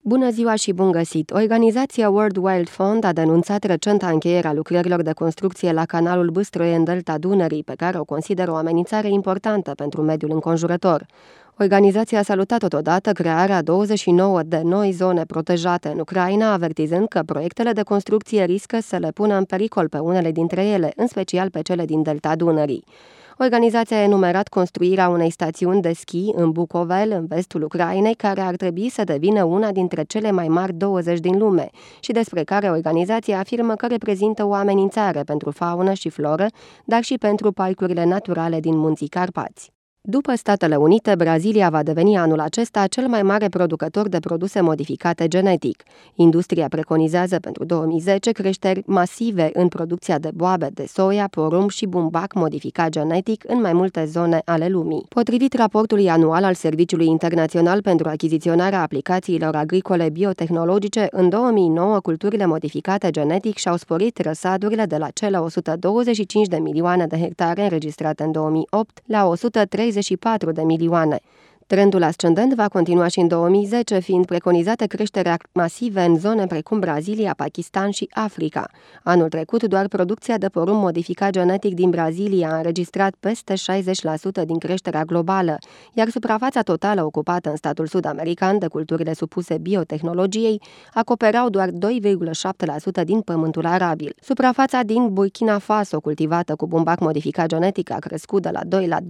Bună ziua și bun găsit! Organizația World Wide Fund a denunțat recenta încheierea lucrărilor de construcție la canalul Bâstroe în delta Dunării, pe care o consideră o amenințare importantă pentru mediul înconjurător. Organizația a salutat totodată crearea 29 de noi zone protejate în Ucraina, avertizând că proiectele de construcție riscă să le pună în pericol pe unele dintre ele, în special pe cele din delta Dunării. Organizația a enumerat construirea unei stațiuni de schi în Bucovel, în vestul Ucrainei, care ar trebui să devină una dintre cele mai mari 20 din lume și despre care organizația afirmă că reprezintă o amenințare pentru faună și floră, dar și pentru parcurile naturale din Munții Carpați. După Statele Unite, Brazilia va deveni anul acesta cel mai mare producător de produse modificate genetic. Industria preconizează pentru 2010 creșteri masive în producția de boabe de soia, porumb și bumbac modificat genetic în mai multe zone ale lumii. Potrivit raportului anual al Serviciului Internațional pentru Achiziționarea Aplicațiilor Agricole Biotehnologice, în 2009 culturile modificate genetic și-au sporit răsadurile de la cele 125 de milioane de hectare înregistrate în 2008 la 134 de milioane. Trendul ascendent va continua și în 2010, fiind preconizate creșterea masive în zone precum Brazilia, Pakistan și Africa. Anul trecut, doar producția de porumb modificat genetic din Brazilia a înregistrat peste 60% din creșterea globală, iar suprafața totală ocupată în statul sud-american de culturile supuse biotehnologiei acoperau doar 2,7% din pământul arabil. Suprafața din Burkina Faso, cultivată cu bumbac modificat genetic, a crescut de la 2 la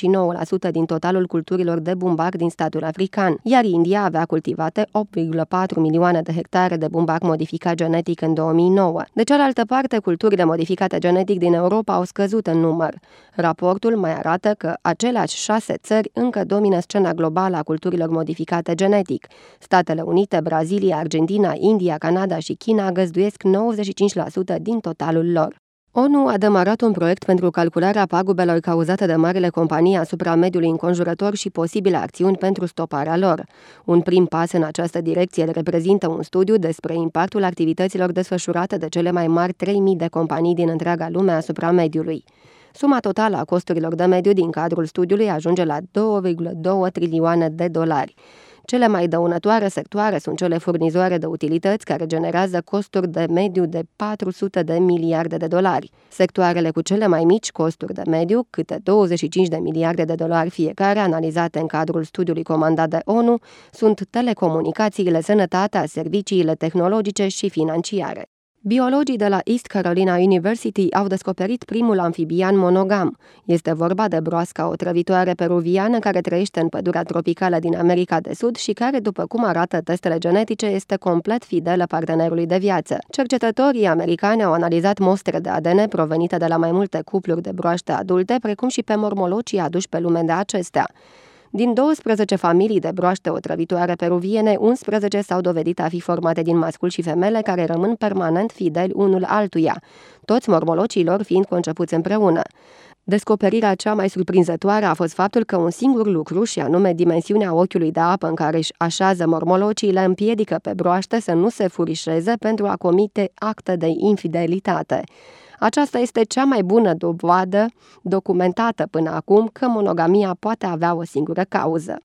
29% din totalul culturilor de bumbac din statul african, iar India avea cultivate 8,4 milioane de hectare de bumbac modificat genetic în 2009. De cealaltă parte, culturile modificate genetic din Europa au scăzut în număr. Raportul mai arată că aceleași 6 țări încă domină scena globală a culturilor modificate genetic. Statele Unite, Brazilia, Argentina, India, Canada și China găzduiesc 95% din totalul lor. ONU a demarat un proiect pentru calcularea pagubelor cauzate de marile companii asupra mediului înconjurător și posibile acțiuni pentru stoparea lor. Un prim pas în această direcție reprezintă un studiu despre impactul activităților desfășurate de cele mai mari 3000 de companii din întreaga lume asupra mediului. Suma totală a costurilor de mediu din cadrul studiului ajunge la 2,2 trilioane de dolari. Cele mai dăunătoare sectoare sunt cele furnizoare de utilități, care generează costuri de mediu de 400 de miliarde de dolari. Sectoarele cu cele mai mici costuri de mediu, câte 25 de miliarde de dolari fiecare, analizate în cadrul studiului comandat de ONU, sunt telecomunicațiile, sănătatea, serviciile tehnologice și financiare. Biologii de la East Carolina University au descoperit primul amfibian monogam. Este vorba de broasca otrăvitoare peruviană care trăiește în pădurea tropicală din America de Sud și care, după cum arată testele genetice, este complet fidelă partenerului de viață. Cercetătorii americani au analizat mostre de ADN provenite de la mai multe cupluri de broaște adulte, precum și pe mormolocii aduși pe lume de acestea. Din 12 familii de broaște otrăvitoare peruviene, 11 s-au dovedit a fi formate din masculi și femele care rămân permanent fideli unul altuia, toți mormolocii lor fiind concepuți împreună. Descoperirea cea mai surprinzătoare a fost faptul că un singur lucru, și anume dimensiunea ochiului de apă în care își așează mormolocii, le împiedică pe broaște să nu se furișeze pentru a comite acte de infidelitate. Aceasta este cea mai bună dovadă documentată până acum că monogamia poate avea o singură cauză.